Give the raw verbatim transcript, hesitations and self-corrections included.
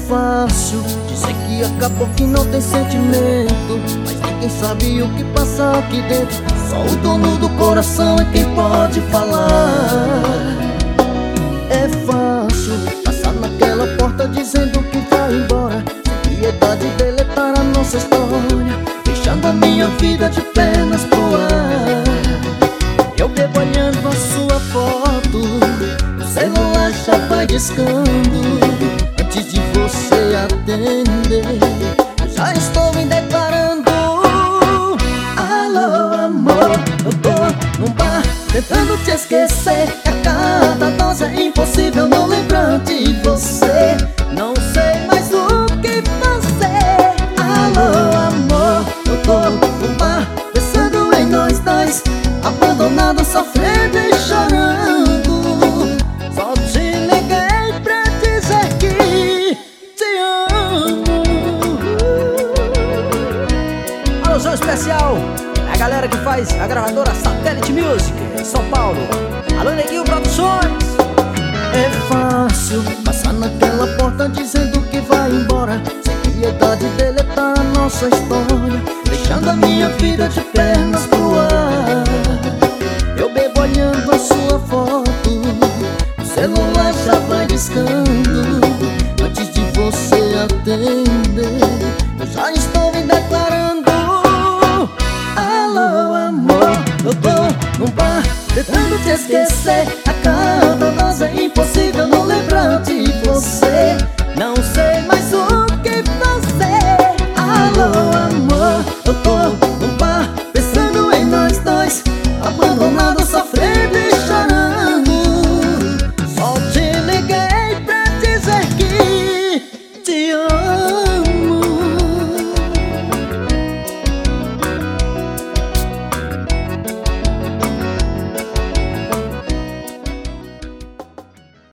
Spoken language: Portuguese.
fácil dizer que acabou, que não tem sentimento, mas ninguém sabe o que passa aqui dentro. Só o dono do coração é quem pode falar. É fácil passar naquela porta dizendo que vai embora, sem piedade deletar a nossa história, deixando a minha vida de pernas pro ar. Eu bebo olhando a sua foto, o celular já vai discando. Antes de você atender, eu já estou me declarando. Alô, amor, eu tô num bar tentando te esquecer. A cada dose é impossível não lembrar de você. Não sei mais o que fazer. Alô, amor, eu tô num bar pensando em nós dois, abandonado, sofrendo e chorando. Só te liguei pra dizer que te amo. Alusão especial é a galera que faz a gravadora Satellite Music em São Paulo. Alô, Neguinho Produções. É fácil passar naquela porta dizendo que vai embora, sem piedade deletar a nossa história, deixando a minha vida de pernas pro ar. Eu bebo olhando a sua foto, o celular já vai discando. Antes de você atender, eu já estou me declarando. Alô, amor, eu tô num bar tentando te esquecer. A